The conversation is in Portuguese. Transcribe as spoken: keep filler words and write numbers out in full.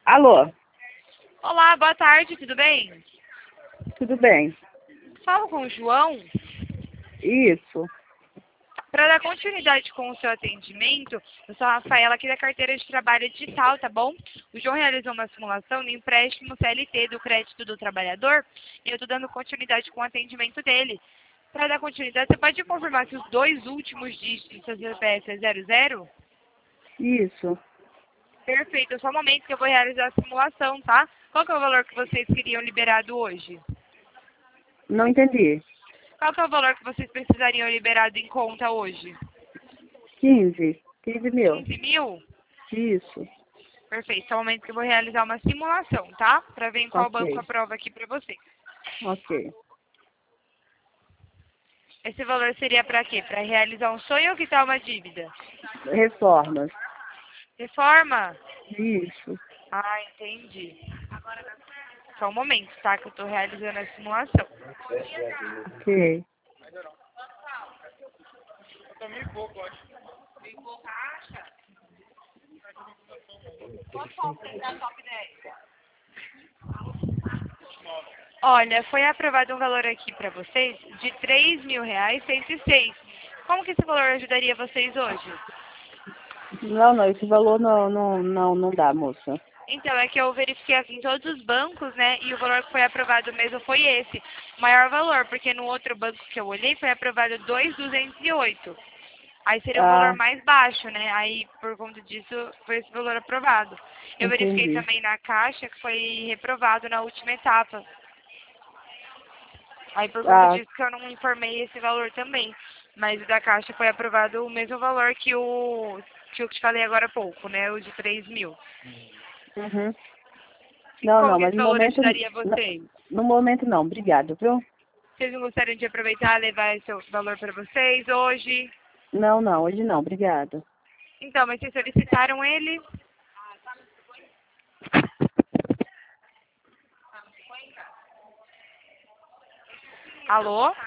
Alô, Olá, boa tarde, tudo bem? tudo bem? Falo com o João. Isso, Para dar continuidade com o seu atendimento, eu sou a Rafaela aqui da carteira de trabalho digital, tá bom? O João realizou uma simulação no empréstimo C L T do crédito do trabalhador e eu estou dando continuidade com o atendimento dele. Para dar continuidade, você pode confirmar se os dois últimos dígitos do seu C P F é zero zero? isso. Perfeito, só um momento que eu vou realizar a simulação, tá? Qual que é o valor que vocês queriam liberado hoje? Não entendi. Qual que é o valor que vocês precisariam liberado em conta hoje? Quinze, quinze mil. quinze mil? Isso, Perfeito. Só um momento que eu vou realizar uma simulação, tá? Para ver em qual banco ok, aprova aqui para você. ok. Esse valor seria para quê? Para realizar um sonho ou quitar uma dívida? Reformas. Reforma? Isso, Ah, entendi. Só um momento, tá? Que eu estou realizando a simulação. ok. Olha, foi aprovado um valor aqui para vocês de três mil reais cento e seis. Como que esse valor ajudaria vocês hoje? Não, não, esse valor não, não, não, não dá, moça. Então, é que eu verifiquei aqui em todos os bancos, né? E o valor que foi aprovado mesmo foi esse. O maior valor, porque no outro banco que eu olhei foi aprovado dois mil duzentos e oito. Aí seria o valor Ah, mais baixo, né? Aí, por conta disso, foi esse valor aprovado. Eu verifiquei entendi. também na Caixa que foi reprovado na última etapa. Aí, por conta Ah, disso, que eu não informei esse valor também. Mas o da Caixa foi aprovado o mesmo valor que o que eu te falei agora há pouco, né? O de três mil. uhum. Não, Como não, que mas esse no valor momento, ajudaria no, vocês? no momento não, obrigado, viu? Vocês não gostariam de aproveitar e levar esse valor para vocês hoje? Não, não, hoje não, obrigado. Então, mas vocês solicitaram ele? Alô?